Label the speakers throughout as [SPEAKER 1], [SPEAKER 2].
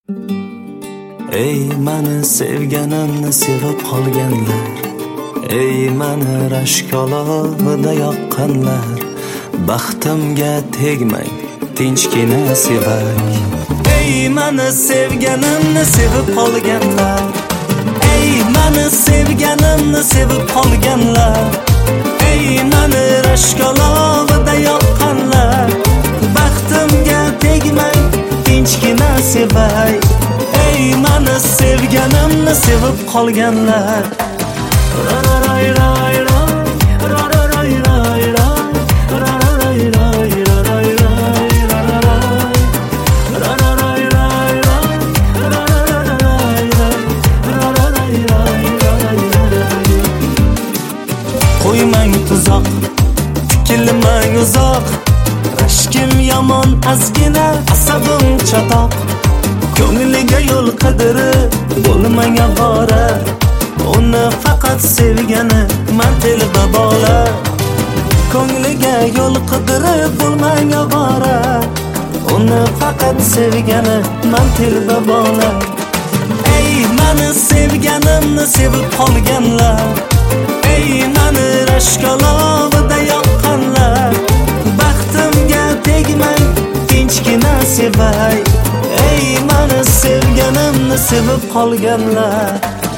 [SPEAKER 1] Ey meni sevganimni sevib qolganlar, ey meni rashkolovida yoqqanlar, baxtimga tegmang, tinchgina sevay. Ey meni sevganimni sevib qolganlar, ey meni sevganimni sevib qolganlar, ey meni rashkolovida yoqqanlar, baxtimga tegmang, tinchgina sevay. Ey meni sevganimni sevib qolganlar, qo'ymang tuzoq, tikilmang uzoq, rashkim yomon azgina, asabim chatoq. Ko'ngliga yo'l qidirib bo'lmang avora, uni faqat sevgani man telba bola. Ko'ngliga yo'l qidirib bo'lmang avora, uni faqat sevgani man telba bola. Ey meni sevganimni sevib qolganlar, ey meni rashkolovida yoqqanlar, baxtimga tegmang, tinchgina sevay. Ey meni sevganimni sevib qolganlar,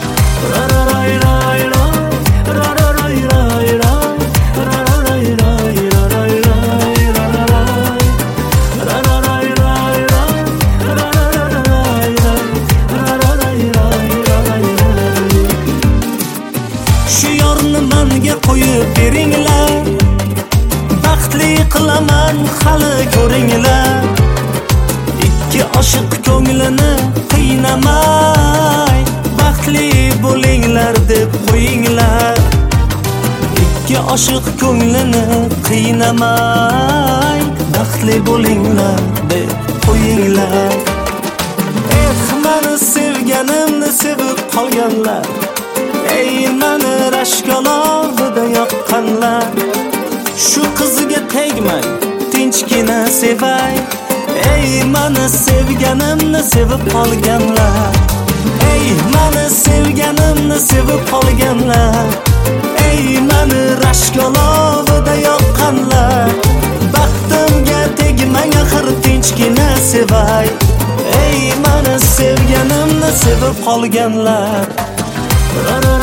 [SPEAKER 1] shu yorni menga qo'yib beringlar, baxtli qilaman hali ko'ringlar. Ikki oshiq ko'nglini qiynamay, baxtli bo'linglar deb qo'yinglar. Ikki oshiq ko'nglini qiynamay, baxtli bo'linglar deb qo'yinglar. Meni sevganimni sevib qolganlar, ey meni rashkolovida yoqqanlar, shu qizga tegmang, tinchgina sevay. Ey meni sevganimni sevib qolganlar, ey meni sevganimni sevib qolganlar, ey meni rashkolovida yoqqanlar, baxtimga tegmang, axir tinchgina sevay. Ey meni sevganimni sevib qolganlar,